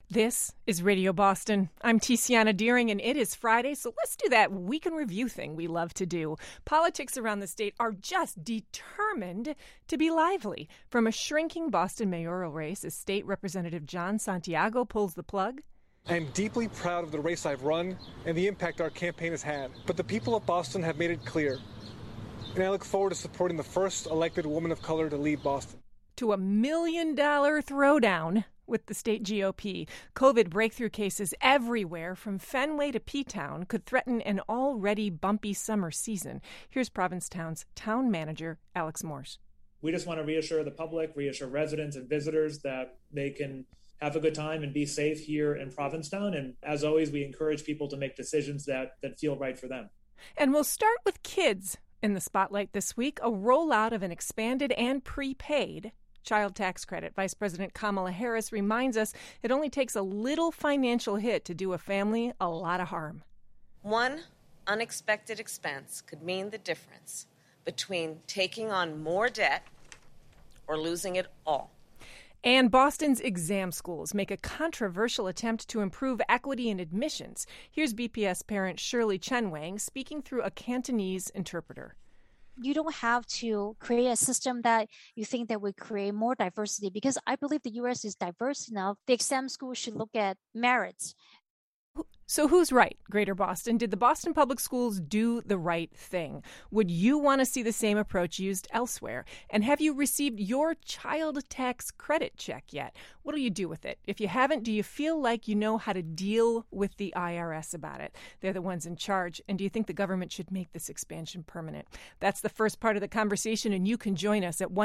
This is Radio Boston. I'm Tiziana Deering, and it is Friday, so let's do that week in review thing we love to do. Politics around the state are just determined to be lively. From a shrinking Boston mayoral race as State Representative John Santiago pulls the plug. I am deeply proud of the race I've run and the impact our campaign has had. But the people of Boston have made it clear, and I look forward to supporting the first elected woman of color to lead Boston. To $1 million throwdown with the state GOP. COVID breakthrough cases everywhere from Fenway to P-Town could threaten an already bumpy summer season. Here's Provincetown's town manager, Alex Morse. We just want to reassure the public, reassure residents and visitors that they can have a good time and be safe here in Provincetown. And as always, we encourage people to make decisions that feel right for them. And we'll start with kids in the spotlight this week, a rollout of an expanded and prepaid child tax credit. Vice President Kamala Harris reminds us it only takes a little financial hit to do a family a lot of harm. One unexpected expense could mean the difference between taking on more debt or losing it all. And Boston's exam schools make a controversial attempt to improve equity in admissions. Here's BPS parent Shirley Chen Wang speaking through a Cantonese interpreter. You don't have to create a system that you think that would create more diversity, because I believe the U.S. is diverse enough. The exam school should look at merits. So who's right, Greater Boston? Did the Boston Public Schools do the right thing? Would you want to see the same approach used elsewhere? And have you received your child tax credit check yet? What do you do with it? If you haven't, do you feel like you know how to deal with the IRS about it? They're the ones in charge. And do you think the government should make this expansion permanent? That's the first part of the conversation, and you can join us at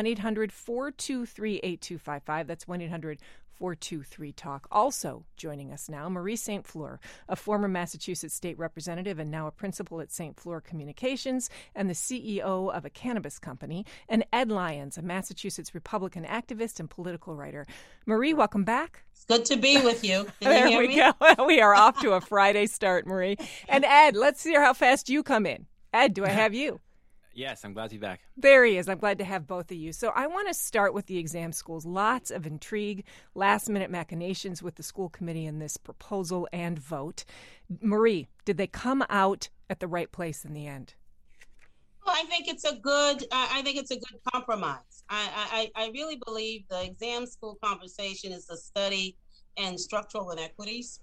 1-800-423-8255. That's 1-800-423-TALK. Also joining us now, Marie St. Fleur, a former Massachusetts state representative and now a principal at St. Fleur Communications and the CEO of a cannabis company, and Ed Lyons, a Massachusetts Republican activist and political writer. Marie, welcome back. It's good to be with you. Can you hear me? Go. We are off to a Friday start, Marie. And Ed, let's see how fast you come in. Ed, do I have you? Yes, I'm glad to be back. There he is. I'm glad to have both of you. So I want to start with the exam schools. Lots of intrigue, last-minute machinations with the school committee in this proposal and vote. Marie, did they come out at the right place in the end? Well, I think it's a good compromise. I really believe the exam school conversation is a study in structural inequities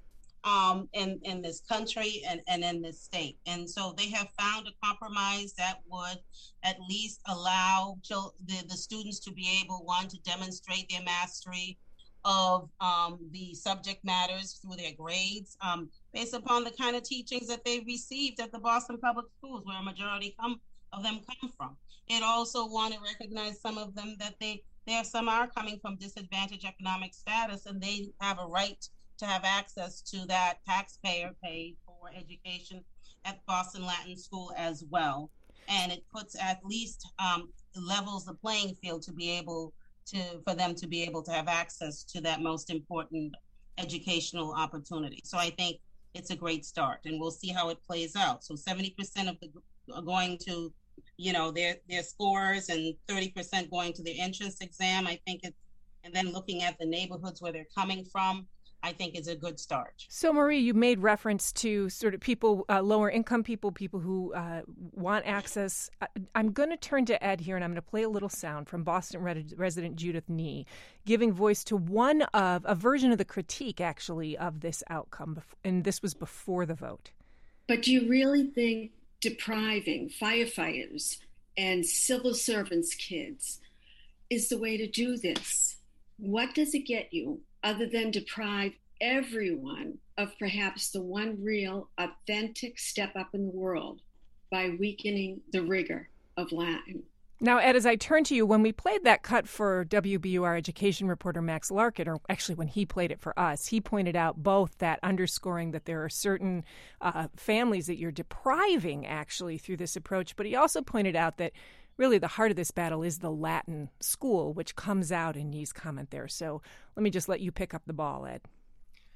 in this country and in this state. And so they have found a compromise that would at least allow the students to be able, one, to demonstrate their mastery of the subject matters through their grades, based upon the kind of teachings that they've received at the Boston Public Schools, where a majority of them come from. It also want to recognize some of them that some are coming from disadvantaged economic status, and they have a right to have access to that taxpayer paid for education at Boston Latin School as well. And it puts at least levels the playing field to be able for them to be able to have access to that most important educational opportunity. So I think it's a great start, and we'll see how it plays out. So 70% of are going to, their scores, and 30% going to their entrance exam. I think and then looking at the neighborhoods where they're coming from, I think is a good start. So, Marie, you made reference to sort of people, lower income people who want access. I'm going to turn to Ed here, and I'm going to play a little sound from Boston resident Judith Nee, giving voice to a version of the critique, actually, of this outcome. And this was before the vote. But do you really think depriving firefighters and civil servants' kids is the way to do this? What does it get you other than deprive everyone of perhaps the one real authentic step up in the world by weakening the rigor of Latin? Now, Ed, as I turn to you, when we played that cut for WBUR education reporter Max Larkin, or actually when he played it for us, he pointed out both that underscoring that there are certain families that you're depriving actually through this approach, but he also pointed out that really the heart of this battle is the Latin school, which comes out in Nee's comment there. So let me just let you pick up the ball, Ed.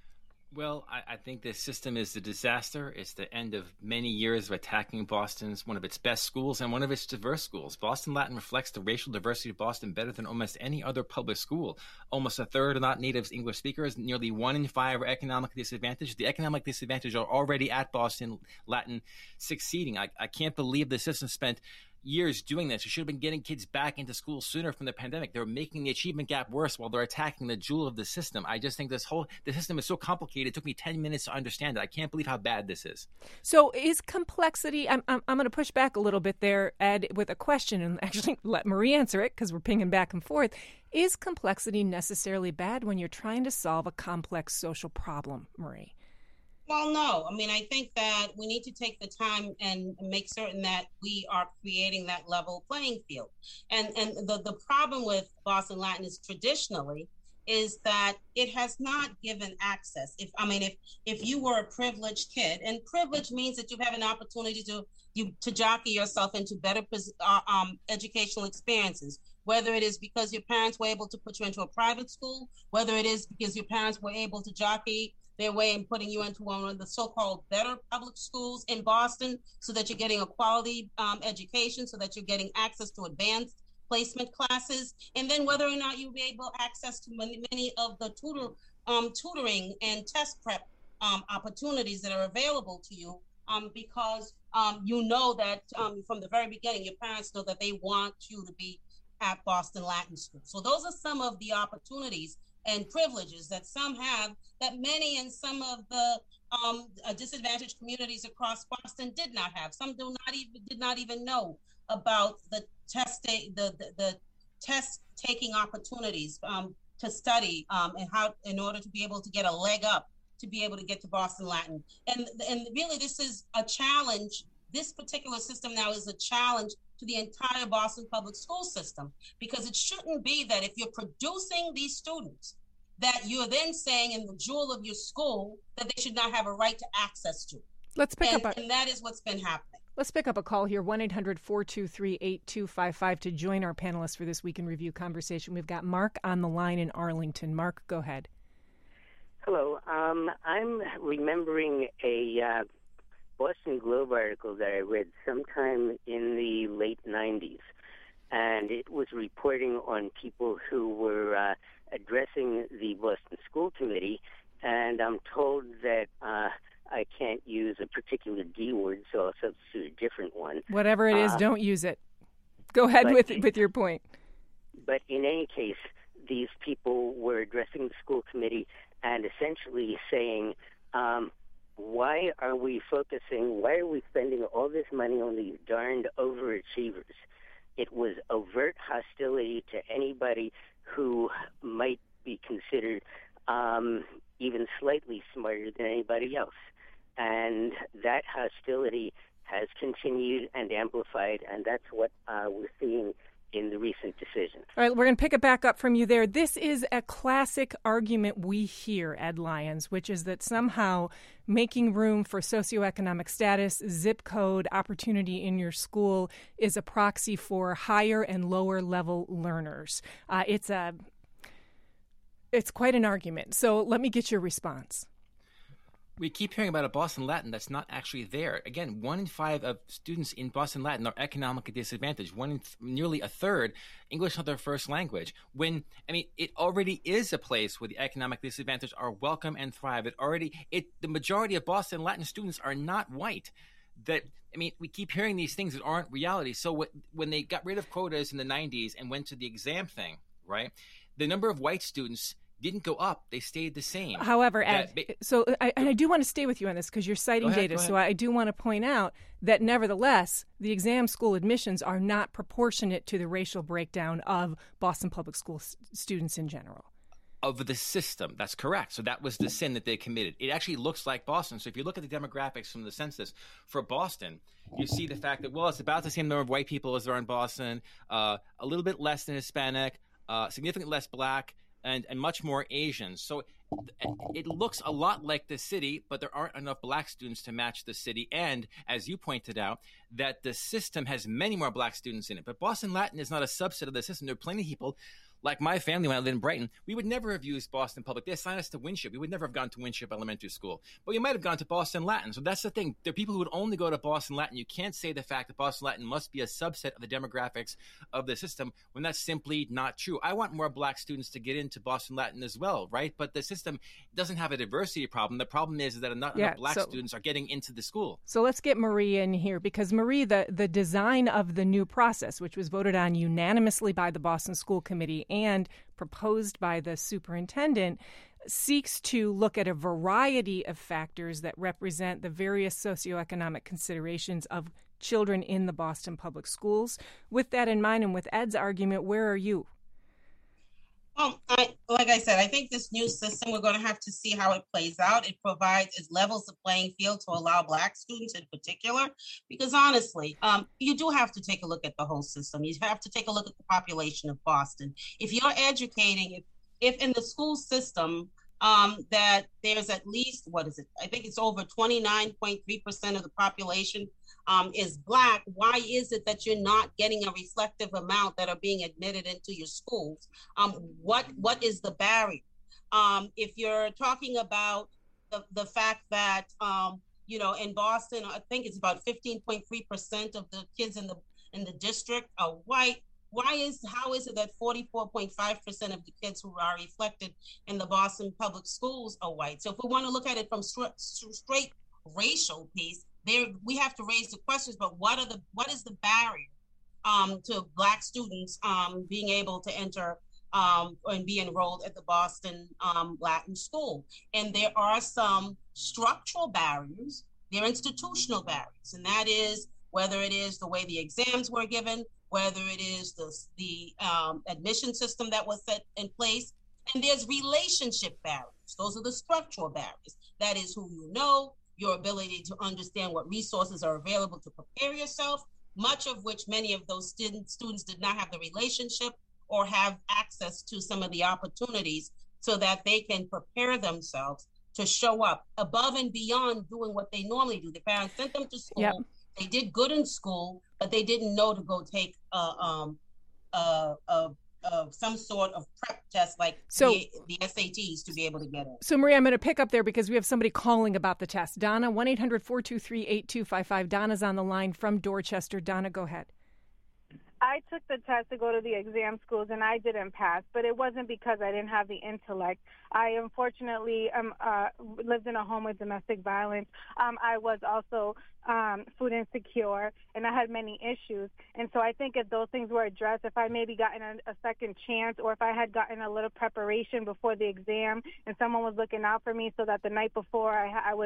Well, I think this system is a disaster. It's the end of many years of attacking Boston's one of its best schools and one of its diverse schools. Boston Latin reflects the racial diversity of Boston better than almost any other public school. Almost a third are not native English speakers. Nearly 1 in 5 are economically disadvantaged. The economic disadvantaged are already at Boston Latin succeeding. I can't believe the system spent years doing this. You should have been getting kids back into school sooner from the pandemic. They're making the achievement gap worse while they're attacking the jewel of the system. I just think the system is so complicated. It took me 10 minutes to understand it. I can't believe how bad this is. So is complexity, I'm going to push back a little bit there, Ed, with a question, and actually let Marie answer it because we're pinging back and forth. Is complexity necessarily bad when you're trying to solve a complex social problem, Marie? Well, no. I mean, I think that we need to take the time and make certain that we are creating that level playing field. And the problem with Boston Latin is traditionally is that it has not given access. If you were a privileged kid, and privilege means that you have an opportunity to jockey yourself into better educational experiences, whether it is because your parents were able to put you into a private school, whether it is because your parents were able to jockey their way in putting you into one of the so-called better public schools in Boston so that you're getting a quality education, so that you're getting access to advanced placement classes, and then whether or not you'll be able access to many of the tutoring and test prep opportunities that are available to you because you know that from the very beginning, your parents know that they want you to be at Boston Latin School. So those are some of the opportunities and privileges that some have that many in some of the disadvantaged communities across Boston did not have. Some did not even know about the test taking opportunities to study and how in order to be able to get a leg up to be able to get to Boston Latin. And really this is a challenge. This particular system now is a challenge to the entire Boston public school system, because it shouldn't be that if you're producing these students that you're then saying in the jewel of your school that they should not have a right to access to. And that is what's been happening. Let's pick up a call here, 1-800-423-8255 to join our panelists for this Week in Review conversation. We've got Mark on the line in Arlington. Mark, go ahead. Hello. I'm remembering a Boston Globe article that I read sometime in the late 90s, and it was reporting on people who were addressing the Boston School Committee, and I'm told that I can't use a particular D word, so I'll substitute a different one. Whatever it is, don't use it. Go ahead with your point. But in any case, these people were addressing the school committee and essentially saying, why are we spending all this money on these darned overachievers? It was overt hostility to anybody who might be considered even slightly smarter than anybody else. And that hostility has continued and amplified, and that's what we're seeing in the recent decision. All right, we're going to pick it back up from you there. This is a classic argument we hear, Ed Lyons, which is that somehow making room for socioeconomic status, zip code, opportunity in your school is a proxy for higher and lower level learners. It's quite an argument. So let me get your response. We keep hearing about a Boston Latin that's not actually there. Again, 1 in 5 of students in Boston Latin are economically disadvantaged. Nearly a third, English not their first language. It already is a place where the economic disadvantaged are welcome and thrive. The majority of Boston Latin students are not white. We keep hearing these things that aren't reality. So when they got rid of quotas in the 90s and went to the exam thing, right, the number of white students didn't go up. They stayed the same. However, Ed, I do want to stay with you on this because you're citing data. So I do want to point out that nevertheless, the exam school admissions are not proportionate to the racial breakdown of Boston public school students in general. Of the system. That's correct. So that was the sin that they committed. It actually looks like Boston. So if you look at the demographics from the census for Boston, you see the fact that, it's about the same number of white people as there are in Boston, a little bit less than Hispanic, significantly less black, and much more Asian. So it looks a lot like the city, but there aren't enough black students to match the city. And as you pointed out, that the system has many more black students in it. But Boston Latin is not a subset of the system. There are plenty of people Like my family, when I lived in Brighton, we would never have used Boston Public. They assigned us to Winship. We would never have gone to Winship Elementary School. But we might have gone to Boston Latin. So that's the thing. There are people who would only go to Boston Latin. You can't say the fact that Boston Latin must be a subset of the demographics of the system when that's simply not true. I want more black students to get into Boston Latin as well, right? But the system doesn't have a diversity problem. The problem is that not enough black students are getting into the school. So let's get Marie in here, because Marie, the design of the new process, which was voted on unanimously by the Boston School Committee and proposed by the superintendent, seeks to look at a variety of factors that represent the various socioeconomic considerations of children in the Boston Public Schools. With that in mind, and with Ed's argument, where are you? Well, like I said, I think this new system, we're going to have to see how it plays out. It levels the playing field to allow Black students in particular, because honestly, you do have to take a look at the whole system. You have to take a look at the population of Boston. If you're educating, if in the school system, that there's at least, I think it's over 29.3% of the population is Black, why is it that you're not getting a reflective amount that are being admitted into your schools? What is the barrier? If you're talking about the fact that, in Boston, I think it's about 15.3% of the kids in the district are white. How is it that 44.5% of the kids who are reflected in the Boston public schools are white? So if we want to look at it from straight racial piece, we have to raise the questions, but what is the barrier to Black students being able to enter and be enrolled at the Boston Latin School? And there are some structural barriers, there are institutional barriers, and that is whether it is the way the exams were given, whether it is the admission system that was set in place, and there's relationship barriers. Those are the structural barriers. That is who you know, your ability to understand what resources are available to prepare yourself, much of which many of those students did not have the relationship or have access to some of the opportunities so that they can prepare themselves to show up above and beyond doing what they normally do. The parents sent them to school. Yep. They did good in school, but they didn't know to go take some sort of prep test like the SATs to be able to get in. So, Maria, I'm going to pick up there because we have somebody calling about the test. Donna, 1-800-423-8255. Donna's on the line from Dorchester. Donna, go ahead. I took the test to go to the exam schools, and I didn't pass, but it wasn't because I didn't have the intellect. I unfortunately lived in a home with domestic violence. I was also food insecure, and I had many issues. And so I think if those things were addressed, if I maybe gotten a second chance, or if I had gotten a little preparation before the exam and someone was looking out for me so that the night before I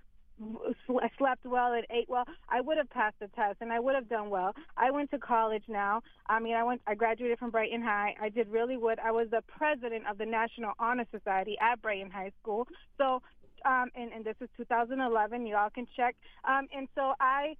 slept well and ate well, I would have passed the test and I would have done well. I went to college now. I graduated from Brighton High. I did really good. I was the president of the National Honor Society at Brighton High School. So, and this is 2011. You all can check. And so I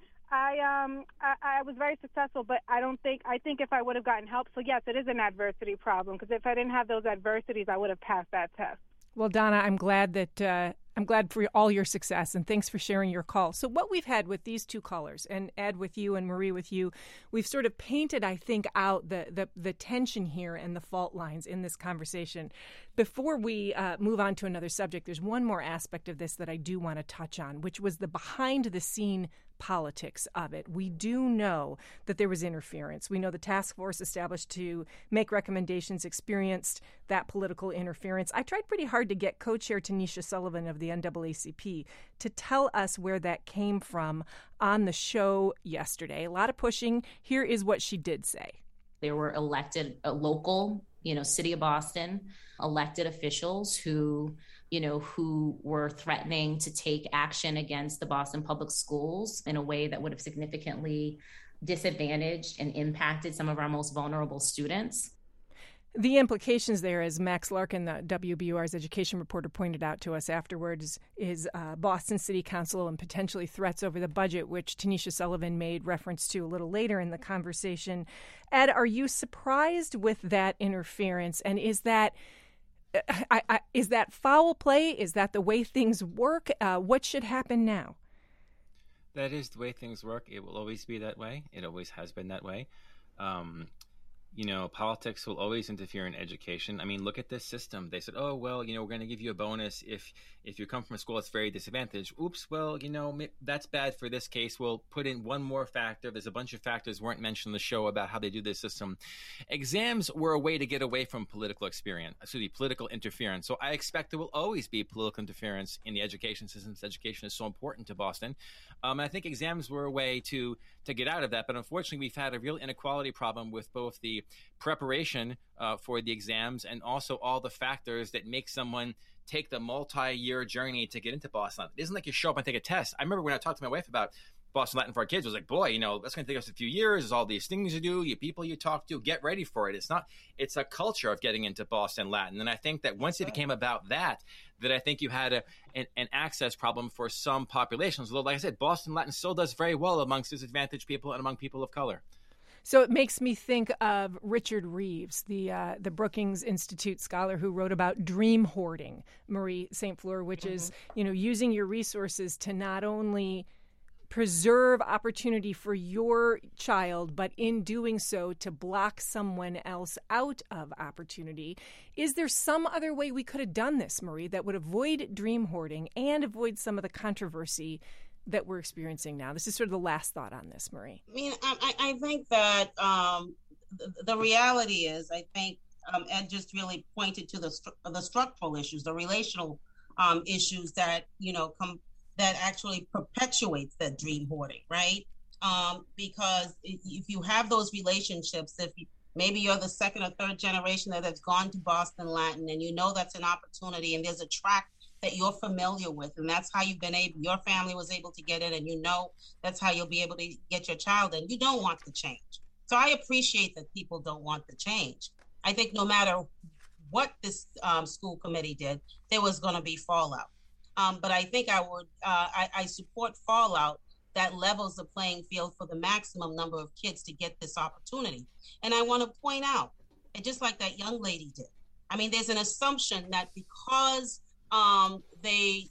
was very successful, but I think if I would have gotten help, so yes, it is an adversity problem, because if I didn't have those adversities, I would have passed that test. Well, Donna, I'm glad for all your success, and thanks for sharing your call. So what we've had with these two callers, and Ed with you and Marie with you, we've sort of painted, I think, out the tension here and the fault lines in this conversation. Before we move on to another subject, there's one more aspect of this that I do want to touch on, which was the behind-the-scene politics of it. We do know that there was interference. We know the task force established to make recommendations experienced that political interference. I tried pretty hard to get co-chair Tanisha Sullivan of the NAACP to tell us where that came from on the show yesterday. A lot of pushing. Here is what she did say. There were elected local, city of Boston, elected officials who were threatening to take action against the Boston Public Schools in a way that would have significantly disadvantaged and impacted some of our most vulnerable students. The implications there, as Max Larkin, the WBUR's education reporter, pointed out to us afterwards, is Boston City Council and potentially threats over the budget, which Tanisha Sullivan made reference to a little later in the conversation. Ed, are you surprised with that interference? And is that foul play? Is that the way things work? What should happen now? That is the way things work. It will always be that way. It always has been that way. politics will always interfere in education. I mean, look at this system. They said, oh, well, we're going to give you a bonus if you come from a school that's very disadvantaged. Oops, well, that's bad for this case. We'll put in one more factor. There's a bunch of factors weren't mentioned in the show about how they do this system. Exams were a way to get away from political interference. So I expect there will always be political interference in the education system. Education is so important to Boston. I think exams were a way to get out of that. But unfortunately, we've had a real inequality problem with both the preparation for the exams and also all the factors that make someone take the multi-year journey to get into Boston. It isn't like you show up and take a test. I remember when I talked to my wife about Boston Latin for our kids, I was like, boy, that's going to take us a few years. There's all these things you do, people you talk to, get ready for it. It's a culture of getting into Boston Latin. And I think that once it became about that I think you had an access problem for some populations. Although, like I said, Boston Latin still does very well amongst disadvantaged people and among people of color. So it makes me think of Richard Reeves, the Brookings Institute scholar who wrote about dream hoarding, Marie St. Fleur, which is, using your resources to not only preserve opportunity for your child, but in doing so to block someone else out of opportunity. Is there some other way we could have done this, Marie, that would avoid dream hoarding and avoid some of the controversy that we're experiencing now? This is sort of the last thought on this, Marie. I mean, I think that the reality is, I think Ed just really pointed to the structural issues, the relational issues that, that actually perpetuates that dream hoarding, right? Because if you have those relationships, maybe you're the second or third generation that has gone to Boston Latin, and that's an opportunity, and there's a track that you're familiar with, and that's how your family was able to get in, and that's how you'll be able to get your child in. You don't want to change. So I appreciate that people don't want to change. I think no matter what this school committee did, there was going to be fallout. But I think I support fallout that levels the playing field for the maximum number of kids to get this opportunity. And I want to point out, and just like that young lady did, I mean, there's an assumption that because the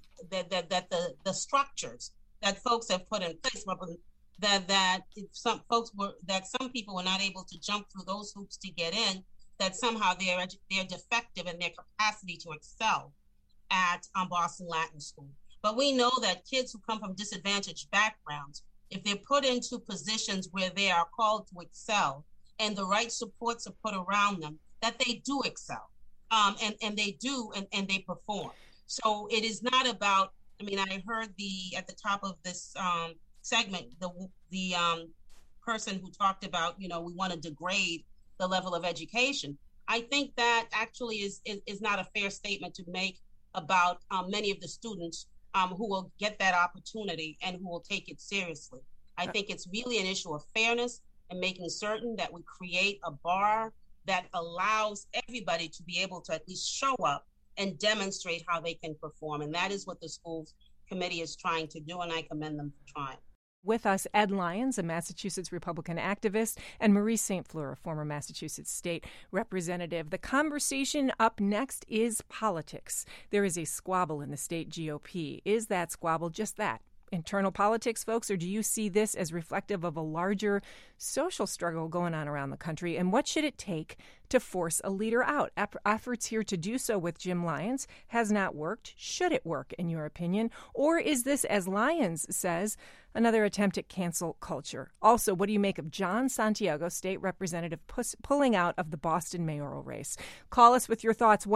structures that folks have put in place, that some people were not able to jump through those hoops to get in, that somehow they're defective in their capacity to excel at Boston Latin School. But we know that kids who come from disadvantaged backgrounds, if they're put into positions where they are called to excel and the right supports are put around them, that they do excel. And they do, and they perform. So it is not about, I heard at the top of this segment, the person who talked about, we want to degrade the level of education. I think that actually is not a fair statement to make about many of the students who will get that opportunity and who will take it seriously. I think it's really an issue of fairness and making certain that we create a bar that allows everybody to be able to at least show up and demonstrate how they can perform. And that is what the schools committee is trying to do, and I commend them for trying. With us, Ed Lyons, a Massachusetts Republican activist, and Marie St. Fleur, a former Massachusetts state representative. The conversation up next is politics. There is a squabble in the state GOP. Is that squabble just that? Internal politics, folks, or do you see this as reflective of a larger social struggle going on around the country? And what should it take to force a leader out? Efforts here to do so with Jim Lyons has not worked. Should it work, in your opinion? Or is this, as Lyons says, another attempt at cancel culture? Also, what do you make of John Santiago, state representative, pulling out of the Boston mayoral race? Call us with your thoughts,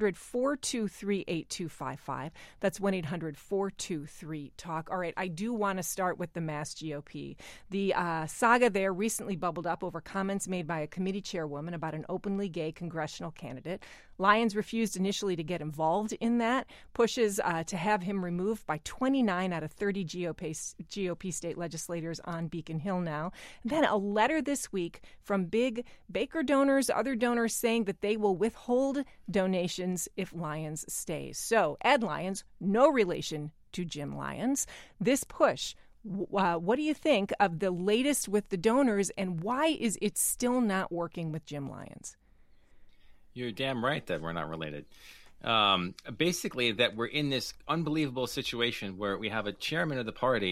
1-800-423-8255. That's 1-800-423-TALK. All right, I do want to start with the Mass GOP. The saga there recently bubbled up over comments made by a committee chairwoman about an openly gay congressional candidate. Lyons refused initially to get involved in that, pushes to have him removed by 29 out of 30 GOP state legislators on Beacon Hill now. And then a letter this week from big Baker donors, other donors, saying that they will withhold donations if Lyons stays. So, Ed Lyons, no relation to Jim Lyons. This push, what do you think of the latest with the donors, and why is it still not working with Jim Lyons? You're damn right that we're not related. Basically, that we're in this unbelievable situation where we have a chairman of the party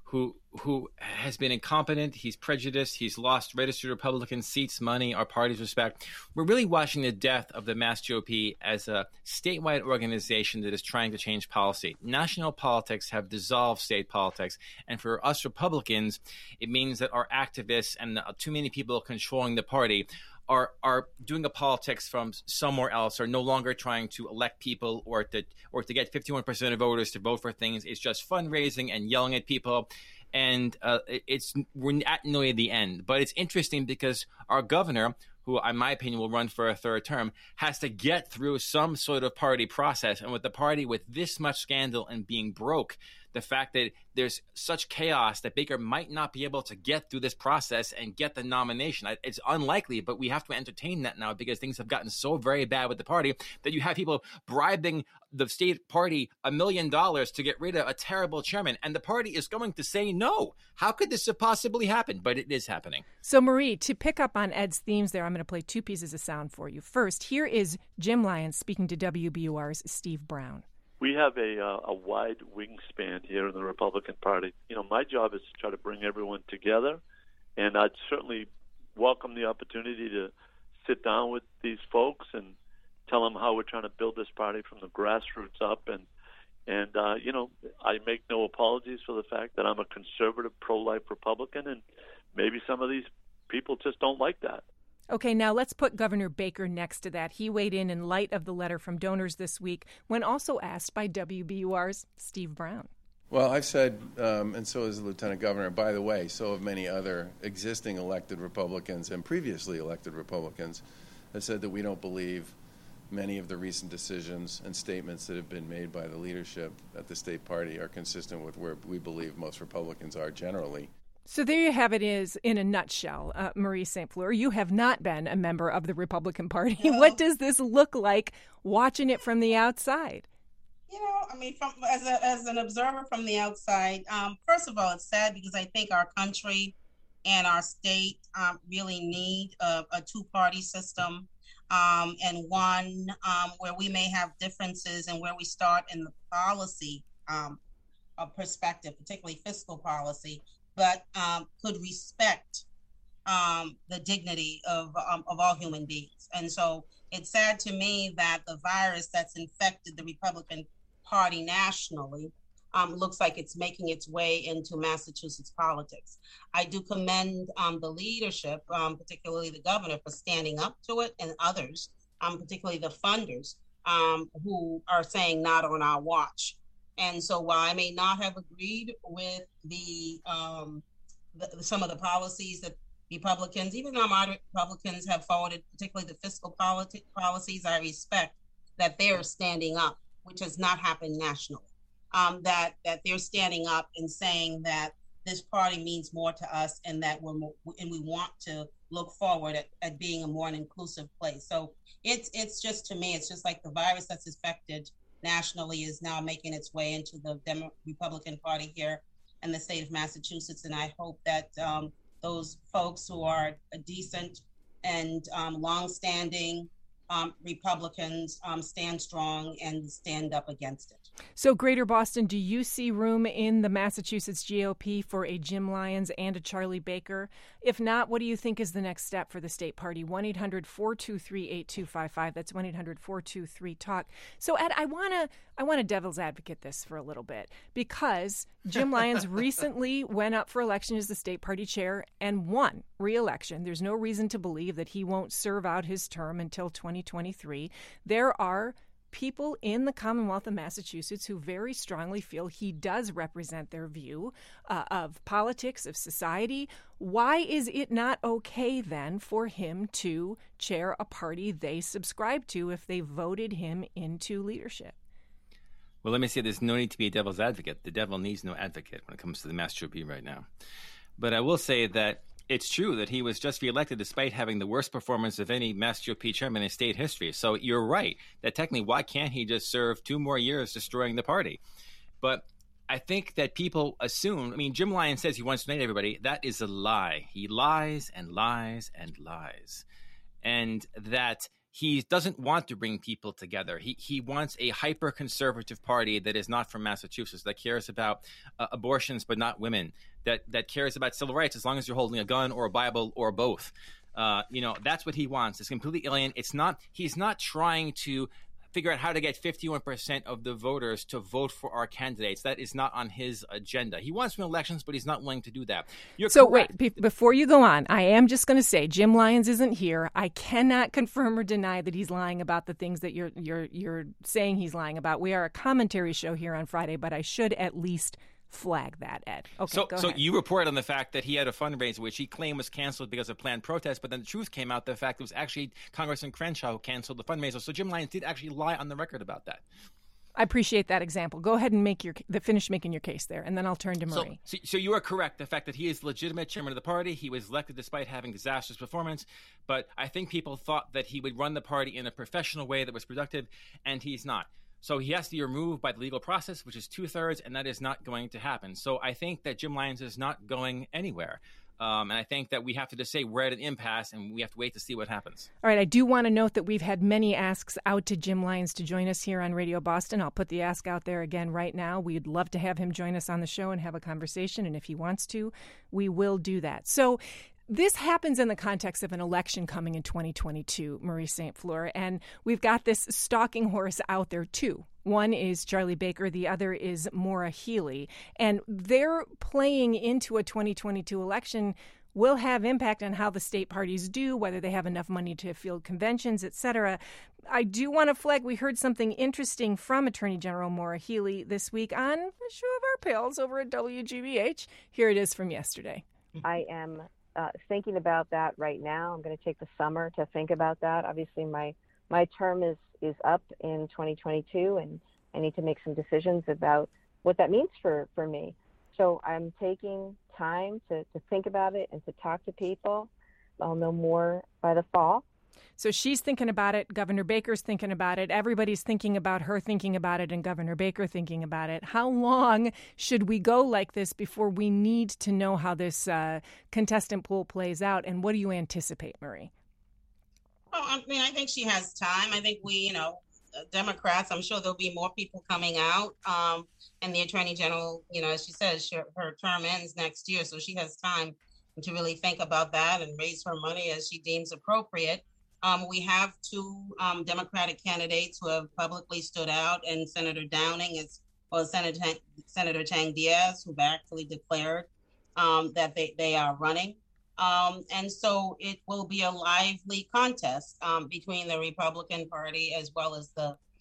who has been incompetent. He's prejudiced. He's lost registered Republican seats, money, our party's respect. We're really watching the death of the Mass GOP as a statewide organization that is trying to change policy. National politics have dissolved state politics. And for us Republicans, it means that our activists and too many people controlling the party are doing a politics from somewhere else, are no longer trying to elect people or to get 51% of voters to vote for things. It's just fundraising and yelling at people. And we're at nearly the end. But it's interesting because our governor, who in my opinion will run for a third term, has to get through some sort of party process. And with the party with this much scandal and being broke, the fact that there's such chaos that Baker might not be able to get through this process and get the nomination. It's unlikely, but we have to entertain that now because things have gotten so very bad with the party that you have people bribing the state party $1 million to get rid of a terrible chairman, and the party is going to say no. How could this have possibly happened? But it is happening. So, Marie, to pick up on Ed's themes there, I'm going to play two pieces of sound for you. First, here is Jim Lyons speaking to WBUR's Steve Brown. We have a wide wingspan here in the Republican Party. My job is to try to bring everyone together, and I'd certainly welcome the opportunity to sit down with these folks and tell them how we're trying to build this party from the grassroots up. And I make no apologies for the fact that I'm a conservative, pro-life Republican, and maybe some of these people just don't like that. Okay, now let's put Governor Baker next to that. He weighed in light of the letter from donors this week when also asked by WBUR's Steve Brown. Well, I've said, and so has the Lieutenant Governor, by the way, so have many other existing elected Republicans and previously elected Republicans, have said that we don't believe many of the recent decisions and statements that have been made by the leadership at the state party are consistent with where we believe most Republicans are generally. So there you have it is in a nutshell. Marie St. Fleur, you have not been a member of the Republican Party. What does this look like watching it from the outside? As an observer from the outside, first of all, it's sad because I think our country and our state really need a two-party system and one where we may have differences and where we start in the policy perspective, particularly fiscal policy, but could respect the dignity of all human beings. And so it's sad to me that the virus that's infected the Republican Party nationally looks like it's making its way into Massachusetts politics. I do commend the leadership, particularly the governor, for standing up to it, and others, particularly the funders, who are saying not on our watch. And so while I may not have agreed with some of the policies that Republicans, even though moderate Republicans, have forwarded, particularly the fiscal policies, I respect that they're standing up, which has not happened nationally. That they're standing up and saying that this party means more to us, and that we want to look forward at being a more inclusive place. So it's just, to me, it's just like the virus that's affected nationally is now making its way into the Republican Party here in the state of Massachusetts. And I hope that those folks who are decent and longstanding Republicans stand strong and stand up against it. So, Greater Boston, do you see room in the Massachusetts GOP for a Jim Lyons and a Charlie Baker? If not, what do you think is the next step for the state party? 1-800-423-8255. That's 1-800-423-TALK. So, Ed, I want to devil's advocate this for a little bit, because Jim Lyons recently went up for election as the state party chair and won re-election. There's no reason to believe that he won't serve out his term until 2023. There are people in the Commonwealth of Massachusetts who very strongly feel he does represent their view of politics, of society. Why is it not okay then for him to chair a party they subscribe to if they voted him into leadership? Well, let me say there's no need to be a devil's advocate. The devil needs no advocate when it comes to the Mass GOP right now. But I will say that it's true that he was just reelected despite having the worst performance of any Mass GOP chairman in state history. So you're right that technically, why can't he just serve 2 more years destroying the party? But I think that people assume, Jim Lyons says he wants to unite everybody. That is a lie. He lies and lies and lies. And that he doesn't want to bring people together. He wants a hyper-conservative party that is not from Massachusetts, that cares about abortions but not women, that cares about civil rights as long as you're holding a gun or a Bible or both. That's what he wants. It's completely alien. He's not trying to figure out how to get 51% of the voters to vote for our candidates. That is not on his agenda. He wants to win elections, but he's not willing to do that. Wait, before you go on, I am just going to say Jim Lyons isn't here. I cannot confirm or deny that he's lying about the things that you're saying he's lying about. We are a commentary show here on Friday, but I should at least flag that, Ed. Okay, go ahead. So you reported on the fact that he had a fundraiser which he claimed was canceled because of planned protests, but then the truth came out, the fact it was actually Congressman Crenshaw who canceled the fundraiser. So Jim Lyons did actually lie on the record about that. I appreciate that example. Go ahead and finish making your case there, and then I'll turn to Marie. So you are correct. The fact that he is the legitimate chairman of the party, he was elected despite having disastrous performance, but I think people thought that he would run the party in a professional way that was productive, and he's not. So he has to be removed by the legal process, which is 2/3, and that is not going to happen. So I think that Jim Lyons is not going anywhere. And I think that we have to just say we're at an impasse, and we have to wait to see what happens. All right. I do want to note that we've had many asks out to Jim Lyons to join us here on Radio Boston. I'll put the ask out there again right now. We'd love to have him join us on the show and have a conversation. And if he wants to, we will do that. So this happens in the context of an election coming in 2022, Marie St. Fleur, and we've got this stalking horse out there, too. One is Charlie Baker, the other is Maura Healey, and they're playing into a 2022 election will have impact on how the state parties do, whether they have enough money to field conventions, et cetera. I do want to flag, we heard something interesting from Attorney General Maura Healey this week on a show of our pals over at WGBH. Here it is from yesterday. I am thinking about that right now. I'm going to take the summer to think about that. Obviously, my term is up in 2022, and I need to make some decisions about what that means for me. So I'm taking time to think about it and to talk to people. I'll know more by the fall. So she's thinking about it. Governor Baker's thinking about it. Everybody's thinking about her thinking about it and Governor Baker thinking about it. How long should we go like this before we need to know how this contestant pool plays out? And what do you anticipate, Marie? Oh, I mean, I think she has time. I think we, Democrats, I'm sure there'll be more people coming out. And the Attorney General, as she says, her term ends next year. So she has time to really think about that and raise her money as she deems appropriate. We have two Democratic candidates who have publicly stood out, and Senator Downing as well as Senator Tang Diaz, who've actually declared that they are running. And so it will be a lively contest between the Republican Party as well as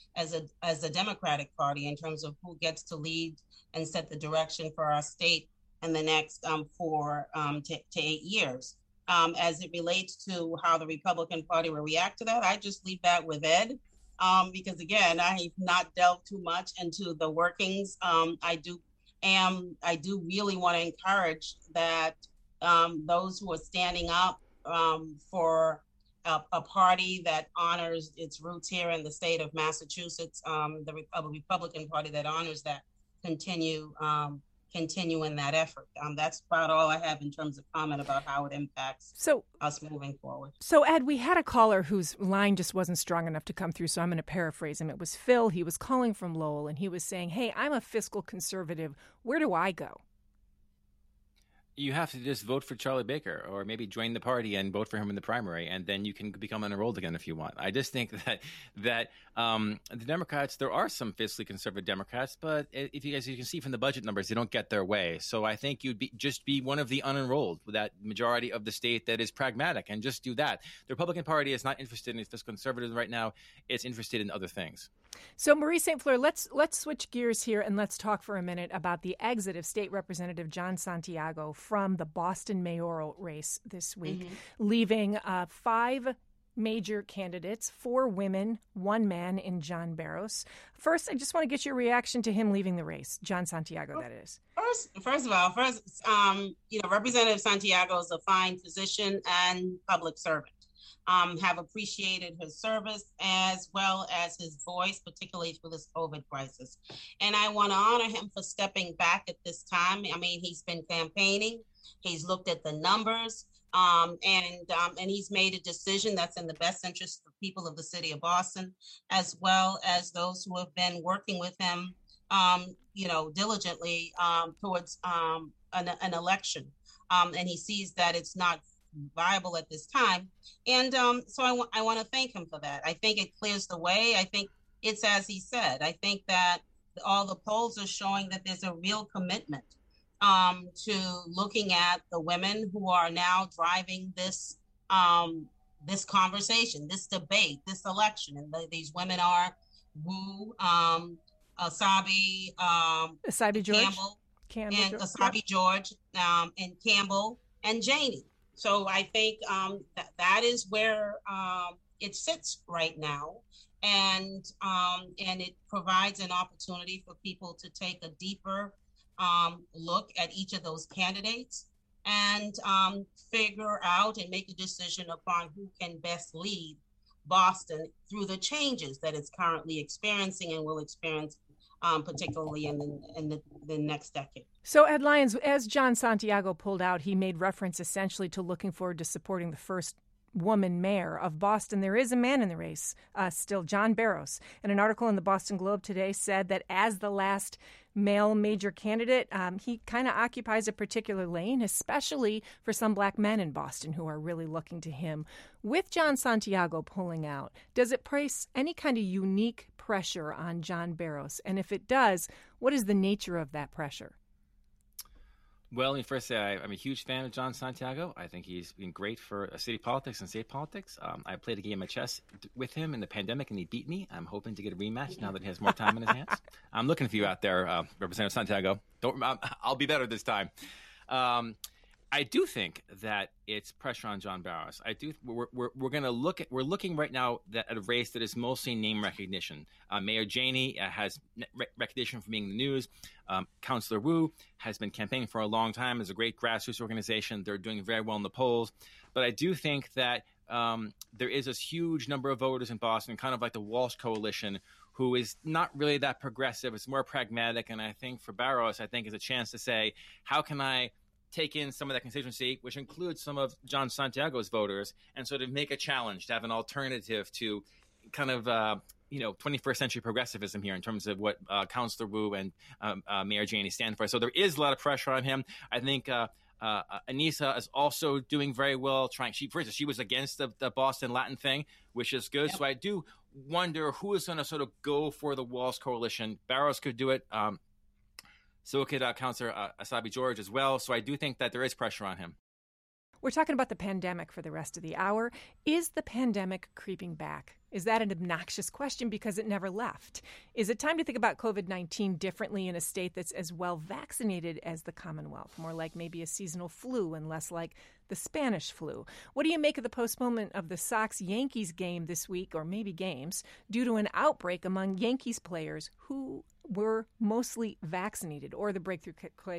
the Democratic Party in terms of who gets to lead and set the direction for our state in the next 4 to 8 years. As it relates to how the Republican Party will react to that, I just leave that with Ed, because again, I have not delved too much into the workings. I do really want to encourage that those who are standing up for a party that honors its roots here in the state of Massachusetts, the Republican Party that honors that, continue in that effort. That's about all I have in terms of comment about how it impacts us moving forward. So, Ed, we had a caller whose line just wasn't strong enough to come through, so I'm going to paraphrase him. It was Phil. He was calling from Lowell, and he was saying, hey, I'm a fiscal conservative. Where do I go? You have to just vote for Charlie Baker, or maybe join the party and vote for him in the primary, and then you can become unenrolled again if you want. I just think that the Democrats, there are some fiscally conservative Democrats, but if you guys, you can see from the budget numbers, they don't get their way. So I think you'd just be one of the unenrolled, with that majority of the state that is pragmatic, and just do that. The Republican Party is not interested in fiscal conservatism right now; it's interested in other things. So, Marie St. Fleur, let's switch gears here and let's talk for a minute about the exit of State Representative John Santiago from the Boston mayoral race this week, leaving 5 major candidates, 4 women, 1 man in John Barros. First, I just want to get your reaction to him leaving the race, John Santiago, that is. First of all, Representative Santiago is a fine physician and public servant. Have appreciated his service as well as his voice, particularly through this COVID crisis. And I want to honor him for stepping back at this time. I mean, he's been campaigning. He's looked at the numbers. And he's made a decision that's in the best interest of the people of the city of Boston, as well as those who have been working with him, diligently towards an election. And he sees that it's not viable at this time. And so I want to thank him for that. I think it clears the way. I think it's as he said. I think that all the polls are showing that there's a real commitment to looking at the women who are now driving this this conversation, this debate, this election. And these women are Wu, Asabi George, Asabi George, and Campbell and Janey. So I think that is where it sits right now. And it provides an opportunity for people to take a deeper look at each of those candidates and figure out and make a decision upon who can best lead Boston through the changes that it's currently experiencing and will experience, particularly in the next decade. So, Ed Lyons, as John Santiago pulled out, he made reference essentially to looking forward to supporting the first woman mayor of Boston. There is a man in the race still, John Barros. And an article in the Boston Globe today said that as the last male major candidate, he kind of occupies a particular lane, especially for some black men in Boston who are really looking to him. With John Santiago pulling out, does it place any kind of unique pressure on John Barros? And if it does, what is the nature of that pressure? Well, let me first say I'm a huge fan of John Santiago. I think he's been great for city politics and state politics. I played a game of chess with him in the pandemic, and he beat me. I'm hoping to get a rematch now that he has more time in his hands. I'm looking for you out there, Representative Santiago. I'll be better this time. I do think that it's pressure on John Barros. We're going to look at. We're looking right now at a race that is mostly name recognition. Mayor Janey has recognition for being in the news. Councillor Wu has been campaigning for a long time. It's a great grassroots organization. They're doing very well in the polls. But I do think that there is this huge number of voters in Boston, kind of like the Walsh Coalition, who is not really that progressive. It's more pragmatic. And I think for Barros, I think is a chance to say, how can I take in some of that constituency, which includes some of John Santiago's voters, and sort of make a challenge to have an alternative to kind of 21st century progressivism here in terms of what Councillor Wu and Mayor Janey stand for. So there is a lot of pressure on him. I think Anissa is also doing very well. For instance, she was against the Boston Latin thing, which is good. Yep. So I do wonder who is going to sort of go for the Walsh Coalition. Barros could do it. So could Councillor Asabi George as well. So I do think that there is pressure on him. We're talking about the pandemic for the rest of the hour. Is the pandemic creeping back? Is that an obnoxious question because it never left? Is it time to think about COVID-19 differently in a state that's as well vaccinated as the Commonwealth? More like maybe a seasonal flu and less like the Spanish flu. What do you make of the postponement of the Sox-Yankees game this week, or maybe games, due to an outbreak among Yankees players who were mostly vaccinated, or the breakthrough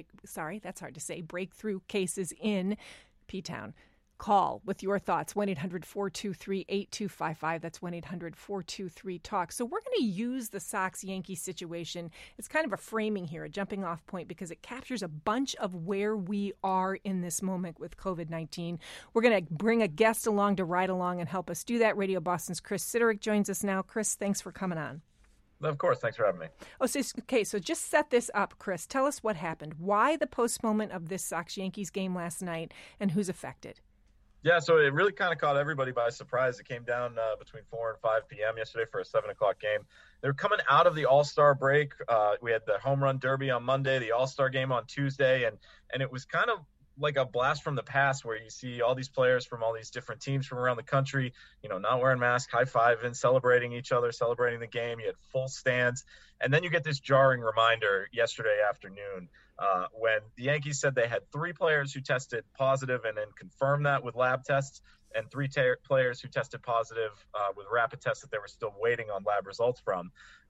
cases in P-Town? Call with your thoughts, 1-800-423-8255. That's 1-800-423-TALK. So we're going to use the Sox-Yankees situation. It's kind of a framing here, a jumping off point, because it captures a bunch of where we are in this moment with COVID-19. We're going to bring a guest along to ride along and help us do that. Radio Boston's Chris Siderick joins us now. Chris, thanks for coming on. Of course. Thanks for having me. So just set this up, Chris. Tell us what happened. Why the postponement of this Sox-Yankees game last night, and who's affected? Yeah, so it really kind of caught everybody by surprise. It came down between 4 and 5 p.m. yesterday for a 7 o'clock game. They were coming out of the All-Star break. We had the Home Run Derby on Monday, the All-Star game on Tuesday, and it was kind of like a blast from the past where you see all these players from all these different teams from around the country, not wearing masks, high-fiving, celebrating each other, celebrating the game. You had full stands. And then you get this jarring reminder yesterday afternoon when the Yankees said they had 3 players who tested positive and then confirmed that with lab tests, and 3 players who tested positive with rapid tests that they were still waiting on lab results from.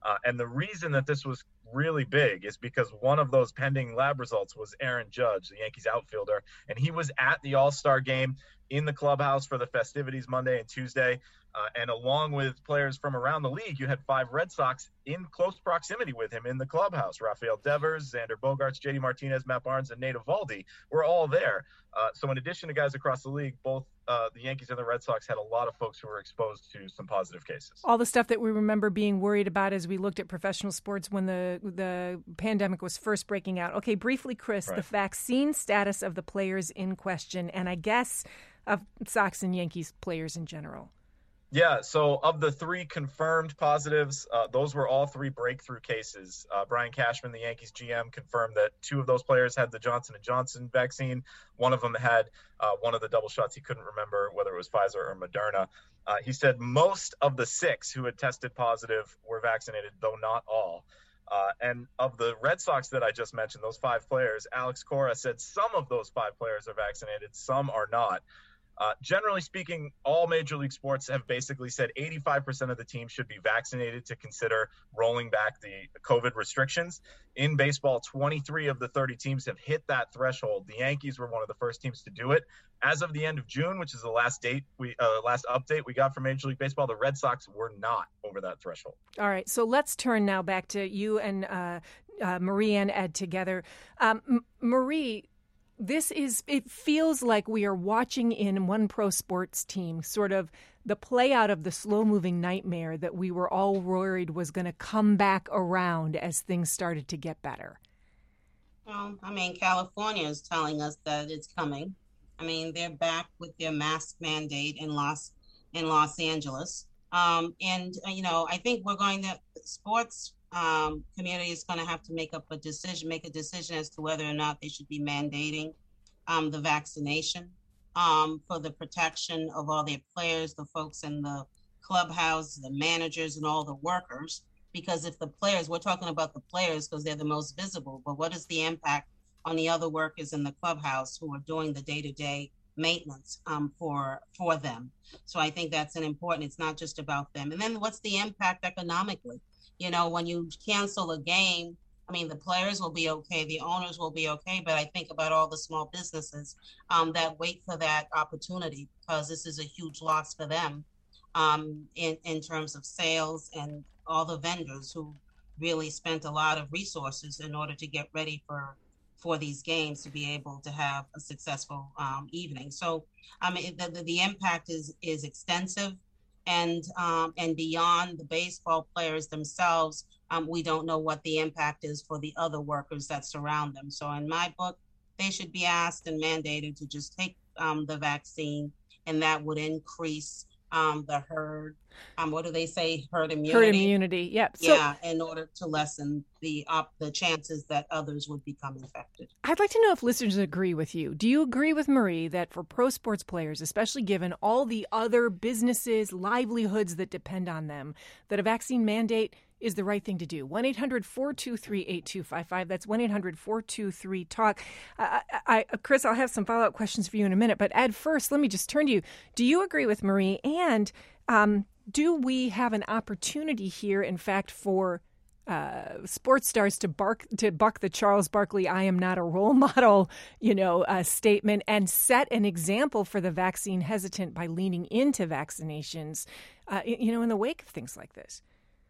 And the reason that this was really big is because one of those pending lab results was Aaron Judge, the Yankees outfielder, and he was at the All-Star game in the clubhouse for the festivities Monday and Tuesday. And along with players from around the league, you had 5 Red Sox in close proximity with him in the clubhouse. Rafael Devers, Xander Bogaerts, JD Martinez, Matt Barnes, and Nate Eovaldi were all there. So in addition to guys across the league, both the Yankees and the Red Sox had a lot of folks who were exposed to some positive cases. All the stuff that we remember being worried about as we looked at professional sports when the pandemic was first breaking out. Okay, briefly, Chris, Right. The vaccine status of the players in question, and I guess of Sox and Yankees players in general. Yeah, so of the 3 confirmed positives, those were all 3 breakthrough cases. Brian Cashman, the Yankees GM, confirmed that 2 of those players had the Johnson & Johnson vaccine. One of them had one of the double shots. He couldn't remember whether it was Pfizer or Moderna. He said most of the 6 who had tested positive were vaccinated, though not all. And of the Red Sox that I just mentioned, those 5 players, Alex Cora said some of those 5 players are vaccinated, some are not. Generally speaking, all Major League Sports have basically said 85% of the team should be vaccinated to consider rolling back the COVID restrictions. In baseball, 23 of the 30 teams have hit that threshold. The Yankees were one of the first teams to do it. As of the end of June, which is the last update we got from Major League Baseball, the Red Sox were not over that threshold. All right, so let's turn now back to you and Marie and Ed together. Marie, it feels like we are watching in one pro sports team sort of the play out of the slow-moving nightmare that we were all worried was going to come back around as things started to get better. Well, I mean, California is telling us that it's coming. I mean, they're back with their mask mandate in Los Angeles. I think sports community is going to have to make a decision as to whether or not they should be mandating the vaccination for the protection of all their players, the folks in the clubhouse, the managers, and all the workers. Because if the players, we're talking about the players because they're the most visible, but what is the impact on the other workers in the clubhouse who are doing the day-to-day maintenance for them? So I think that's an important, it's not just about them. And then what's the impact economically? When you cancel a game, I mean, the players will be okay, the owners will be okay, but I think about all the small businesses that wait for that opportunity because this is a huge loss for them in terms of sales and all the vendors who really spent a lot of resources in order to get ready for these games to be able to have a successful evening. So, I mean, the impact is extensive. And beyond the baseball players themselves, we don't know what the impact is for the other workers that surround them. So in my book, they should be asked and mandated to just take the vaccine, and that would increase the herd. What do they say? Herd immunity. Herd immunity. Yep. So, in order to lessen the chances that others would become infected. I'd like to know if listeners agree with you. Do you agree with Marie that for pro sports players, especially given all the other businesses, livelihoods that depend on them, that a vaccine mandate is the right thing to do? 1-800-423-8255. That's 1-800-423-TALK. Chris, I'll have some follow-up questions for you in a minute. But Ed, first, let me just turn to you. Do you agree with Marie? And do we have an opportunity here, in fact, for sports stars to buck the Charles Barkley "I am not a role model" statement and set an example for the vaccine hesitant by leaning into vaccinations in the wake of things like this?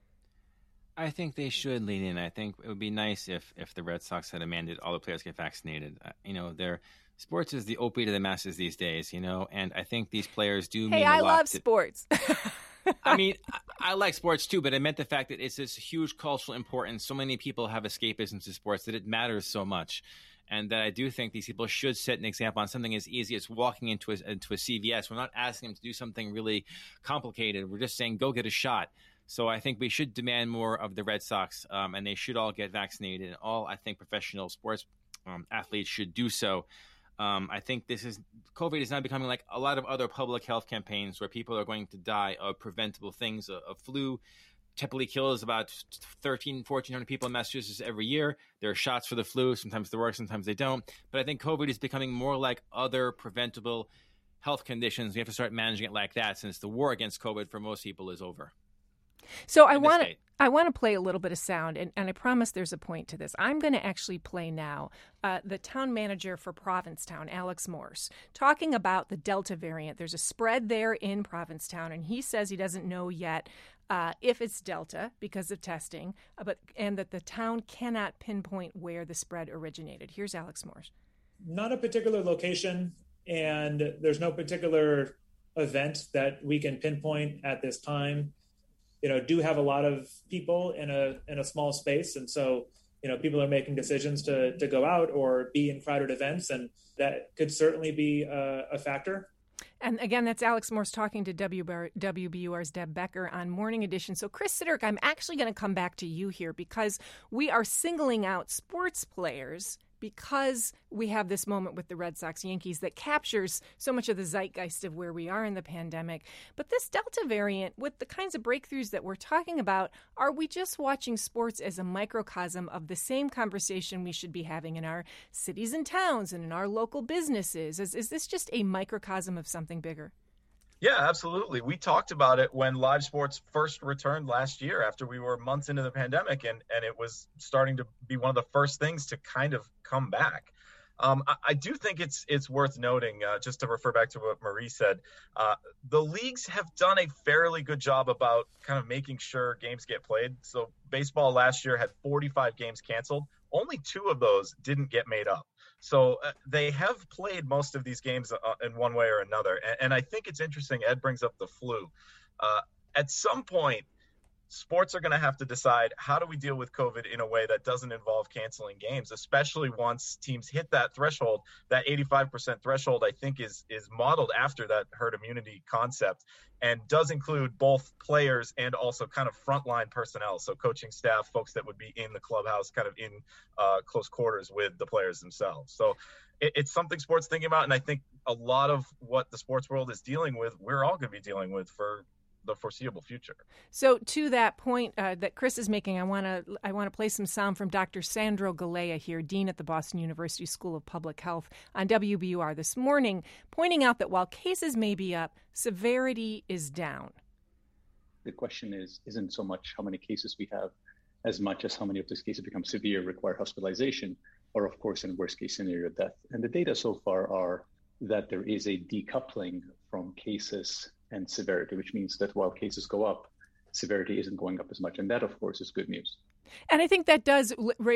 I think they should lean in. I think it would be nice if the Red Sox had a mandate all the players get vaccinated. Sports is the opiate of the masses these days, and I think these players do mean a lot. Hey, I love sports. I mean, I like sports too, but I meant the fact that it's this huge cultural importance. So many people have escapism to sports that it matters so much. And that I do think these people should set an example on something as easy as walking into a CVS. We're not asking them to do something really complicated. We're just saying, go get a shot. So I think we should demand more of the Red Sox, and they should all get vaccinated. And all, I think, professional sports athletes should do so. I think COVID is now becoming like a lot of other public health campaigns where people are going to die of preventable things. A flu typically kills about 1,400 people in Massachusetts every year. There are shots for the flu. Sometimes they work, sometimes they don't. But I think COVID is becoming more like other preventable health conditions. We have to start managing it like that since the war against COVID for most people is over. So I want to play a little bit of sound, and I promise there's a point to this. I'm going to actually play now the town manager for Provincetown, Alex Morse, talking about the Delta variant. There's a spread there in Provincetown, and he says he doesn't know yet if it's Delta because of testing, and that the town cannot pinpoint where the spread originated. Here's Alex Morse. Not a particular location, and there's no particular event that we can pinpoint at this time. Do have a lot of people in a small space, and so people are making decisions to go out or be in crowded events, and that could certainly be a factor. And again, that's Alex Morse talking to WBUR's Deb Becker on Morning Edition. So, Chris Siddirk, I'm actually going to come back to you here because we are singling out sports players because we have this moment with the Red Sox Yankees that captures so much of the zeitgeist of where we are in the pandemic. But this Delta variant, with the kinds of breakthroughs that we're talking about, are we just watching sports as a microcosm of the same conversation we should be having in our cities and towns and in our local businesses? Is this just a microcosm of something bigger? Yeah, absolutely. We talked about it when live sports first returned last year after we were months into the pandemic, and it was starting to be one of the first things to kind of come back. I do think it's worth noting, just to refer back to what Marie said, the leagues have done a fairly good job about kind of making sure games get played. So baseball last year had 45 games canceled. Only 2 of those didn't get made up. So they have played most of these games in one way or another. And I think it's interesting, Ed brings up the flu. At some point, sports are going to have to decide, how do we deal with COVID in a way that doesn't involve canceling games, especially once teams hit that threshold. That 85% threshold, I think, is modeled after that herd immunity concept and does include both players and also kind of frontline personnel. So coaching staff, folks that would be in the clubhouse, kind of in close quarters with the players themselves. So it's something sports thinking about. And I think a lot of what the sports world is dealing with, we're all going to be dealing with for the foreseeable future. So to that point that Chris is making, I want to play some sound from Dr. Sandro Galea here, Dean at the Boston University School of Public Health on WBUR this morning, pointing out that while cases may be up, severity is down. The question isn't so much how many cases we have as much as how many of those cases become severe, require hospitalization, or of course in worst case scenario, death. And the data so far are that there is a decoupling from cases and severity, which means that while cases go up, severity isn't going up as much. And that, of course, is good news. And I think that does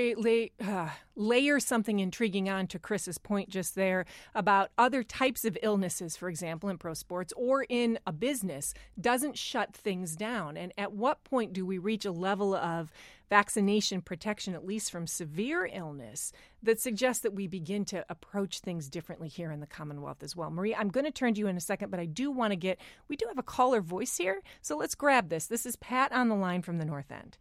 layer something intriguing on to Chris's point just there about other types of illnesses, for example, in pro sports or in a business, doesn't shut things down. And at what point do we reach a level of vaccination protection, at least from severe illness, that suggests that we begin to approach things differently here in the Commonwealth as well? Marie, I'm going to turn to you in a second, but we do have a caller voice here. So let's grab this. This is Pat on the line from the North End.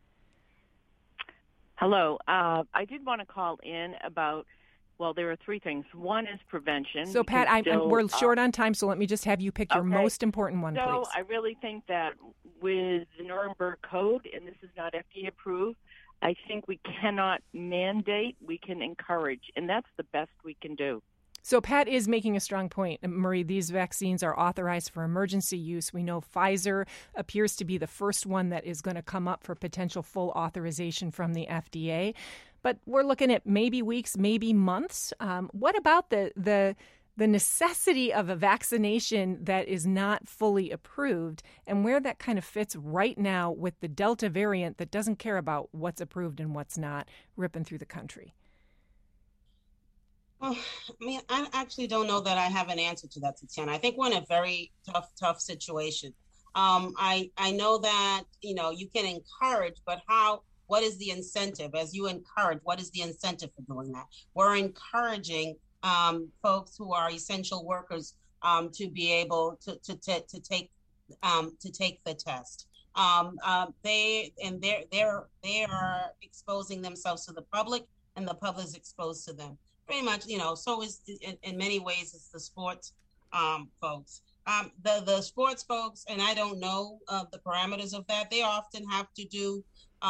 Hello. I did want to call in about, there are 3 things. One is prevention. So, Pat, we're short on time, so let me just have you pick your most important one, please. So I really think that with the Nuremberg Code, and this is not FDA approved, I think we cannot mandate, we can encourage, and that's the best we can do. So Pat is making a strong point. Marie, these vaccines are authorized for emergency use. We know Pfizer appears to be the first one that is going to come up for potential full authorization from the FDA. But we're looking at maybe weeks, maybe months. What about the necessity of a vaccination that is not fully approved and where that kind of fits right now with the Delta variant that doesn't care about what's approved and what's not ripping through the country? Well, I actually don't know that I have an answer to that, Tatiana. I think we're in a very tough situation. I know that, you can encourage, but what is the incentive? As you encourage, what is the incentive for doing that? We're encouraging folks who are essential workers to be able to take the test. They are exposing themselves to the public, and the public is exposed to them. Pretty much, so is in many ways it's the sports folks. The sports folks, and I don't know the parameters of that, they often have to do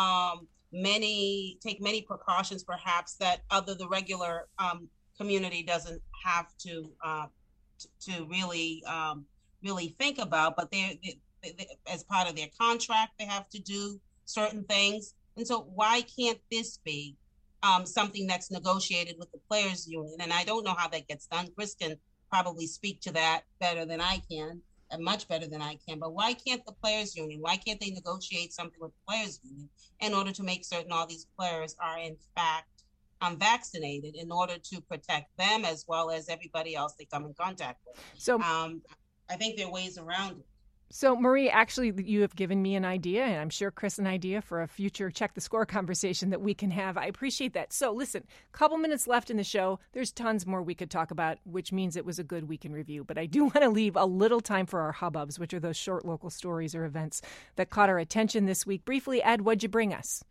take many precautions perhaps that the regular community doesn't have to really think about, but as part of their contract, they have to do certain things. And so why can't this be something that's negotiated with the players union? And I don't know how that gets done. Chris can probably speak to that better than I can, and much better than I can. But why can't the players union, why can't they negotiate something with the players union in order to make certain all these players are in fact vaccinated, in order to protect them as well as everybody else they come in contact with? So I think there are ways around it. So, Marie, actually, you have given me an idea, and I'm sure Chris an idea for a future Check the Score conversation that we can have. I appreciate that. So, listen, couple minutes left in the show. There's tons more we could talk about, which means it was a good week in review. But I do want to leave a little time for our hubbubs, which are those short local stories or events that caught our attention this week. Briefly, Ed, what'd you bring us?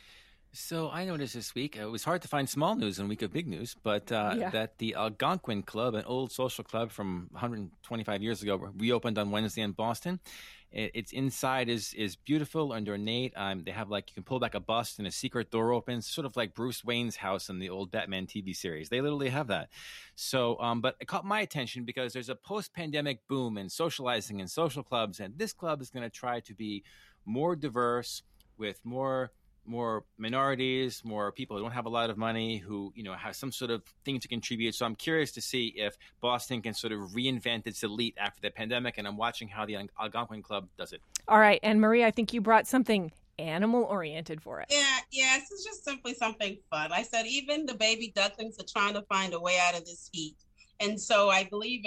So I noticed this week, it was hard to find small news in a week of big news, but that the Algonquin Club, an old social club from 125 years ago, reopened on Wednesday in Boston. Its inside is beautiful and ornate. They have you can pull back a bust and a secret door opens, sort of like Bruce Wayne's house in the old Batman TV series. They literally have that. So, but it caught my attention because there's a post-pandemic boom in socializing and social clubs, and this club is going to try to be more diverse with more minorities, more people who don't have a lot of money, who, have some sort of thing to contribute. So I'm curious to see if Boston can sort of reinvent its elite after the pandemic, and I'm watching how the Algonquin Club does it. All right. And Marie, I think you brought something animal-oriented for it. Yeah, this is just simply something fun. I said even the baby ducklings are trying to find a way out of this heat. And so I believe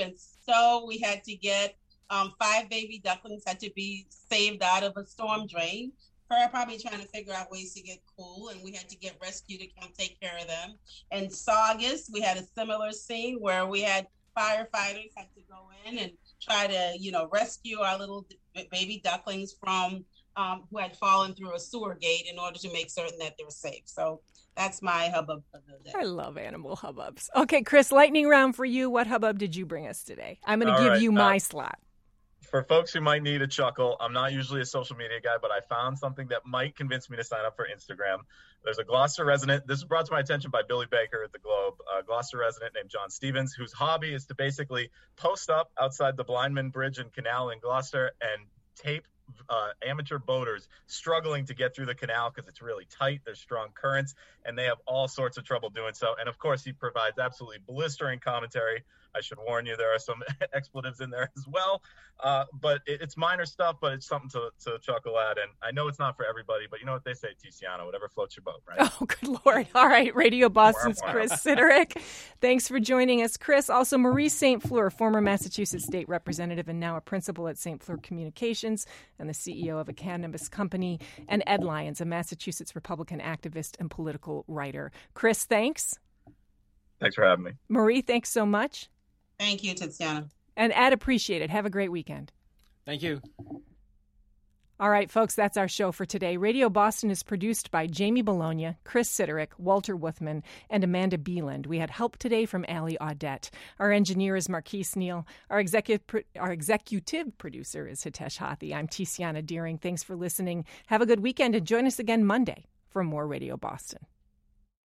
we had to get 5 baby ducklings had to be saved out of a storm drain. Probably trying to figure out ways to get cool, and we had to get rescue to come take care of them. And Saugus, we had a similar scene where we had firefighters had to go in and try to, rescue our little baby ducklings from who had fallen through a sewer gate in order to make certain that they're safe. So that's my hubbub for the day. I love animal hubbubs. Okay, Chris, lightning round for you. What hubbub did you bring us today? I'm going to give you my slot. For folks who might need a chuckle, I'm not usually a social media guy, but I found something that might convince me to sign up for Instagram. There's a Gloucester resident. This was brought to my attention by Billy Baker at the Globe, a Gloucester resident named John Stevens, whose hobby is to basically post up outside the Blindman Bridge and Canal in Gloucester and tape amateur boaters struggling to get through the canal because it's really tight. There's strong currents, and they have all sorts of trouble doing so. And of course, he provides absolutely blistering commentary. I should warn you, there are some expletives in there as well. But it's minor stuff, but it's something to chuckle at. And I know it's not for everybody, but you know what they say, Tiziano, whatever floats your boat, right? Oh, good Lord. All right. Radio Boston's Chris Sidorick. Thanks for joining us, Chris. Also, Marie St. Fleur, former Massachusetts state representative and now a principal at St. Fleur Communications and the CEO of a cannabis company. And Ed Lyons, a Massachusetts Republican activist and political writer. Chris, thanks. Thanks for having me. Marie, thanks so much. Thank you, Tiziana. And Ed, appreciate it. Have a great weekend. Thank you. All right, folks, that's our show for today. Radio Boston is produced by Jamie Bologna, Chris Sidorick, Walter Wuthman, and Amanda Beeland. We had help today from Allie Audette. Our engineer is Marquise Neal. Our executive producer is Hitesh Hathi. I'm Tiziana Deering. Thanks for listening. Have a good weekend and join us again Monday for more Radio Boston.